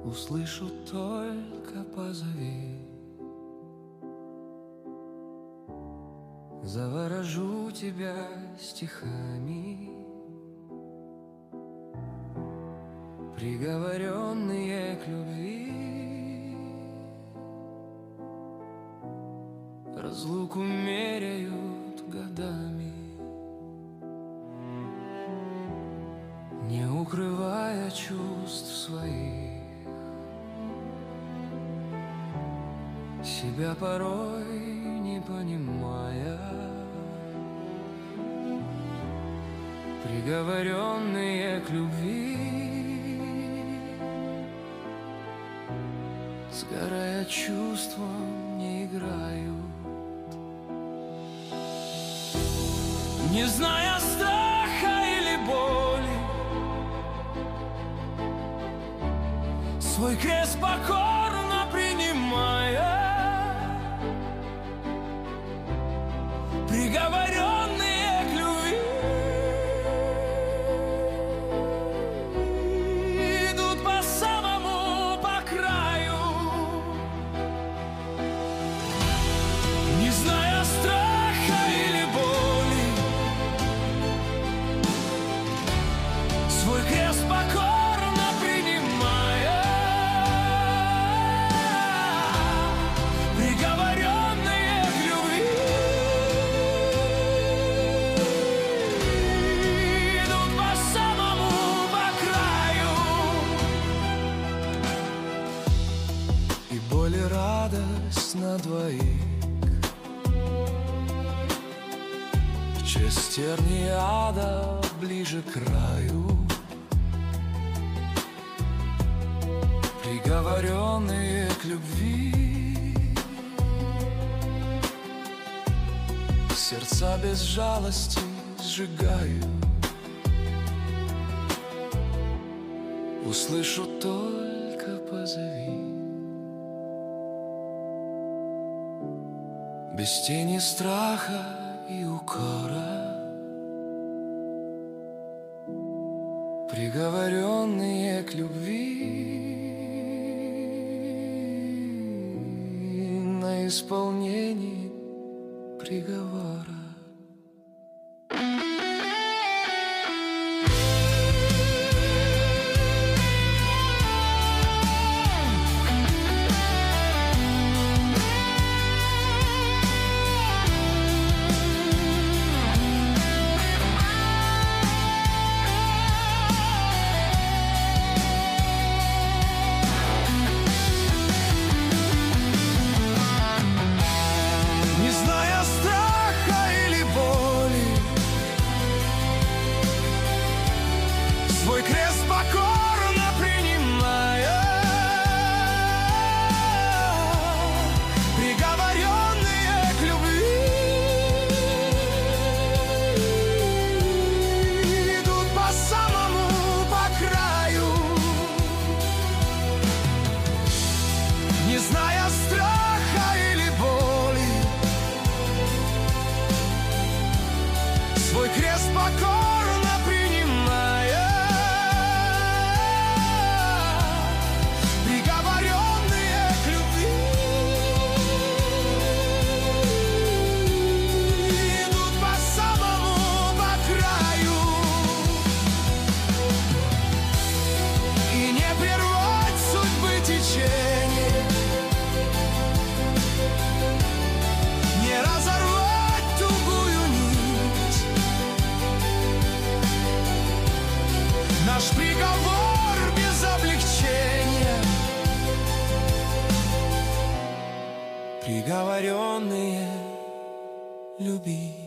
услышу, только позови. Заворожу тебя стихами, приговоренные к любви. Разлуку меряют годами, не укрывая чувств своих. Себя порой не понимая, приговоренные к любви, сгорая чувством, не играют, не зная страха или боли, свой крест покорно принимая. Приговоренные к любви идут по самому по краю, не зная страха или боли, свой крест покорно принимая. Приговоренные к любви боль и радость на двоих, через тернии ада ближе к краю. Приговоренные к любви, сердца без жалости сжигают. Услышу, только позови. Без тени страха и укора, приговоренные к любви, на исполнении приговора. Свой крест покорно принимая, приговоренные к любви идут по самому по краю, не зная страха или боли, свой крест покорно принимая. Не разорвать тугую нить, наш приговор без облегчения. Приговоренные любить.